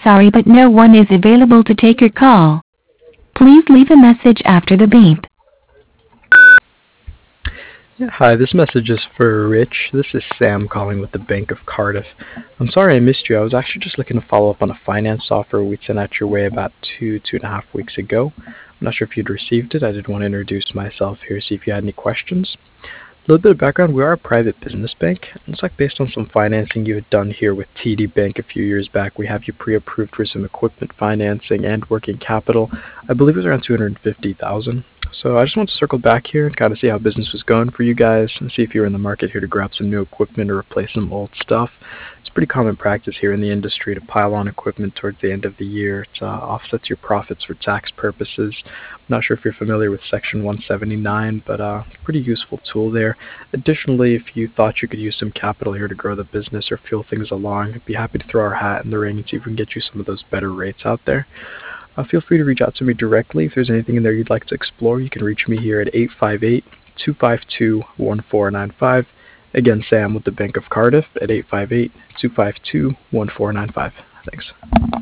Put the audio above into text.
sorry but no one is available to take your call. Please leave a message after the beep. Yeah, hi, this message is for Rich. This is Sam calling with the Bank of Cardiff. I'm sorry I missed you. I was actually just looking to follow up on a finance offer we'd sent out your way about 2.5 weeks ago. I'm not sure if you'd received it. I did want to introduce myself here, see if you had any questions. A little bit of background, we are a private business bank. It's like based on some financing you had done here with TD Bank a few years back. We have you pre-approved for some equipment financing and working capital. I believe it was around 250,000. So I just want to circle back here and kind of see how business was going for you guys and see if you're in the market here to grab some new equipment or replace some old stuff. It's pretty common practice here in the industry to pile on equipment towards the end of the year. It offsets your profits for tax purposes. I'm not sure if you're familiar with Section 179, but pretty useful tool there. Additionally, if you thought you could use some capital here to grow the business or fuel things along, I'd be happy to throw our hat in the ring and see if we can get you some of those better rates out there. Feel free to reach out to me directly. If there's anything in there you'd like to explore, you can reach me here at 858-252-1495. Again, Sam with the Bank of Cardiff at 858-252-1495. Thanks.